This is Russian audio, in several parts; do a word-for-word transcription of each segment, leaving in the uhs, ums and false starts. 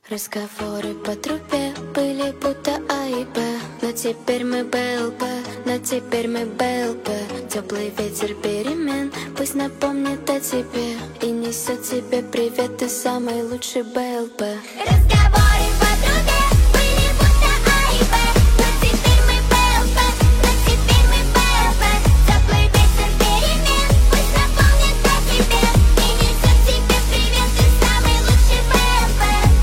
Разговоры по трубе были будто А и Б, но теперь мы БЛП, но теперь мы БЛП. Теплый ветер перемен пусть напомнит о тебе и несет тебе привет, ты самый лучший БЛП. Разговоры по трубе были будто А и Б, но теперь мы БЛП, но теперь мы БЛП. Теплый ветер перемен пусть напомнит о тебе и несет тебе привет, ты самый лучший БЛП.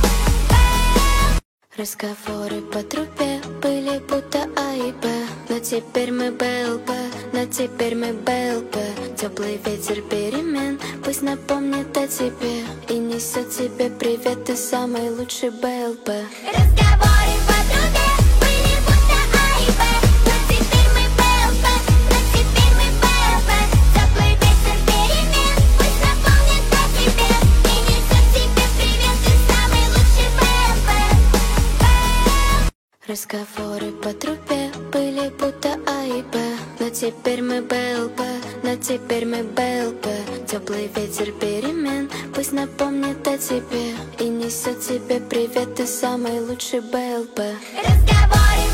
Разговоры по трубе были будто А и Б, но теперь мы БЛП, но теперь мы БЛП. Теплый ветер перемен пусть напомнит о тебе и несет тебе привет, ты самый лучший БЛП. Разговоры по трубе были будто А и Б, но теперь мы БЛП, но теперь мы БЛП. Теплый ветер перемен пусть напомнит о тебе и несет тебе привет, ты самый лучший БЛП. Разговоры по трубе были будто А и Б, но теперь мы БЛП, но теперь мы БЛП. Теплый ветер перемен пусть напомнит о тебе и несет тебе привет, ты самый лучший БЛП. Разговоры